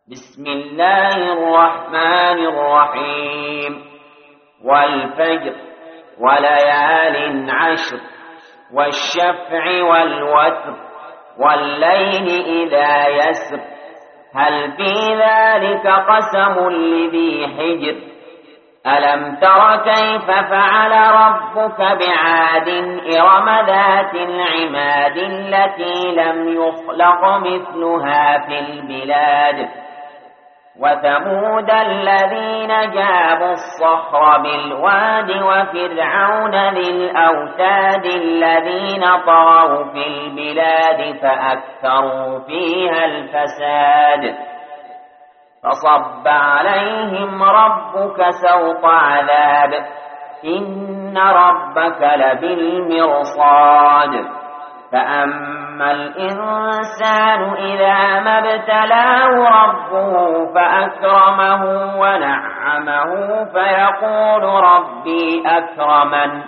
بسم الله الرحمن الرحيم والفجر وليال عشر والشفع والوتر والليل إذا يسر هل في ذلك قسم لذي حجر ألم تر كيف فعل ربك بعاد إرم ذات العماد التي لم يخلق مثلها في البلاد وثمود الذين جابوا الصخر بالواد وفرعون ذي الأوتاد الذين طغوا في البلاد فأكثروا فيها الفساد فصب عليهم ربك سوط عذاب إن ربك لبالمرصاد فأما الإنسان إذا ما ابتلاه ربه فأكرمه ونعمه فيقول ربي أكرمن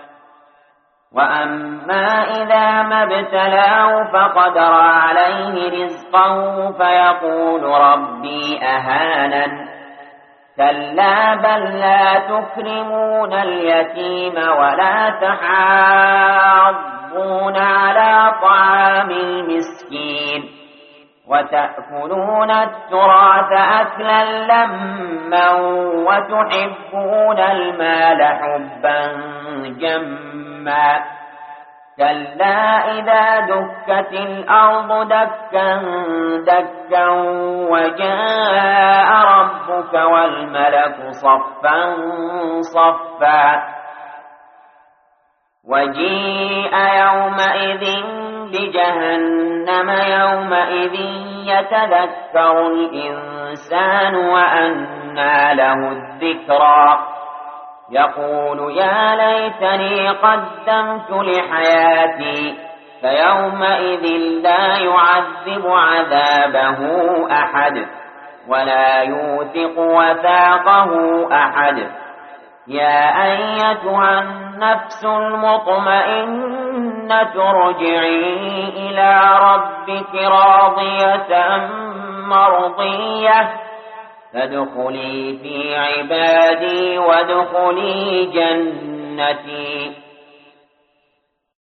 وأما إذا ما ابتلاه فقدر عليه رزقه فيقول ربي أهانن كلا بل لا تكرمون اليتيم ولا تحاضون على طعام المسكين وتأكلون التراث أكلا لما وتحبون المال حبا جما كلا إذا دكت الأرض دكا دكا وجاء ربك والملك صفا صفا وجيء يومئذ بجهنم يومئذ يتذكر الإنسان وأنى له الذكرى يقول يا ليتني قدمت لحياتي فيومئذ لا يعذب عذابه أحد ولا يوثق وثاقه أحد يا أيتها النفس المطمئنة ارجعي إلى ربك راضية مرضية فادخلي في عبادي وادخلي جنتي